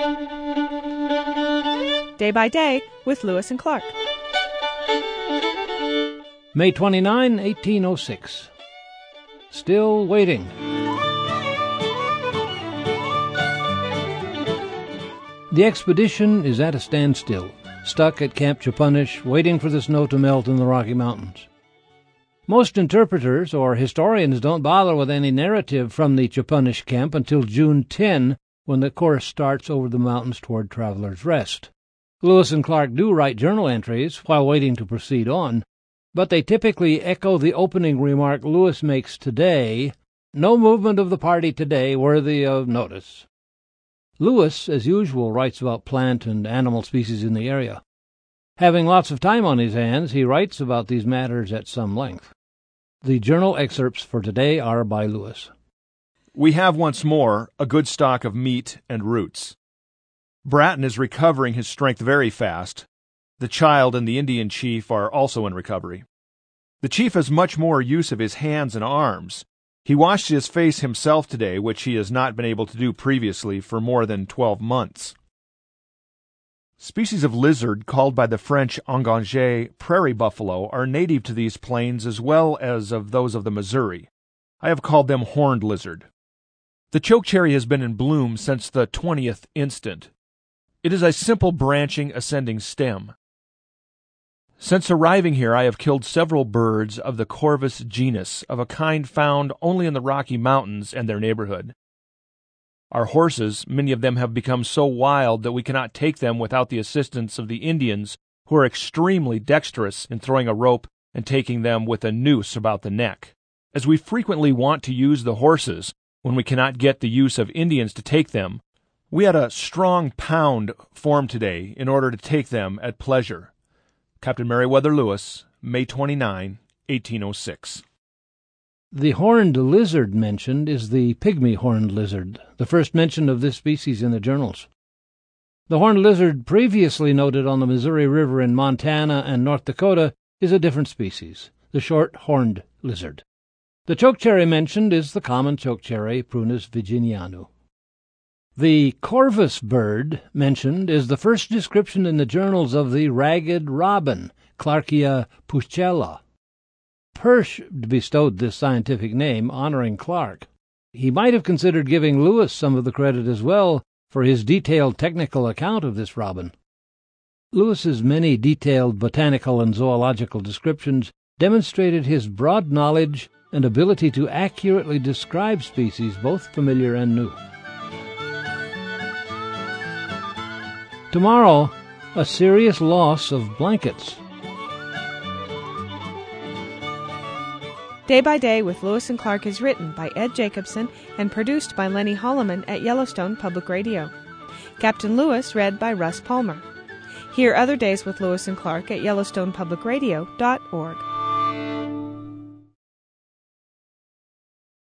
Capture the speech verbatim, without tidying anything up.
Day by Day with Lewis and Clark. May twenty-ninth, eighteen oh six. Still waiting. The expedition is at a standstill, stuck at Camp Chepunish, waiting for the snow to melt in the Rocky Mountains. Most interpreters or historians don't bother with any narrative from the Chepunish camp until June tenth, when the course starts over the mountains toward Traveler's Rest. Lewis and Clark do write journal entries while waiting to proceed on, but they typically echo the opening remark Lewis makes today, "No movement of the party today worthy of notice." Lewis, as usual, writes about plant and animal species in the area. Having lots of time on his hands, he writes about these matters at some length. The journal excerpts for today are by Lewis. We have once more a good stock of meat and roots. Bratton is recovering his strength very fast. The child and the Indian chief are also in recovery. The chief has much more use of his hands and arms. He washed his face himself today, which he has not been able to do previously for more than twelve months. Species of lizard called by the French engongé prairie buffalo are native to these plains as well as of those of the Missouri. I have called them horned lizard. The chokecherry has been in bloom since the twentieth instant. It is a simple branching ascending stem. Since arriving here, I have killed several birds of the Corvus genus, of a kind found only in the Rocky Mountains and their neighborhood. Our horses, many of them have become so wild that we cannot take them without the assistance of the Indians, who are extremely dexterous in throwing a rope and taking them with a noose about the neck. As we frequently want to use the horses when we cannot get the use of Indians to take them, we had a strong pound formed today in order to take them at pleasure. Captain Meriwether Lewis, May twenty-ninth, eighteen oh six. The horned lizard mentioned is the pygmy horned lizard, the first mention of this species in the journals. The horned lizard previously noted on the Missouri River in Montana and North Dakota is a different species, the short horned lizard. The chokecherry mentioned is the common chokecherry, Prunus virginianum. The corvus bird mentioned is the first description in the journals of the ragged robin, Clarkia puschella. Persh bestowed this scientific name, honoring Clark. He might have considered giving Lewis some of the credit as well for his detailed technical account of this robin. Lewis's many detailed botanical and zoological descriptions demonstrated his broad knowledge and ability to accurately describe species both familiar and new. Tomorrow, a serious loss of blankets. Day by Day with Lewis and Clark is written by Ed Jacobson and produced by Lenny Holloman at Yellowstone Public Radio. Captain Lewis read by Russ Palmer. Hear other Days with Lewis and Clark at yellowstone public radio dot org.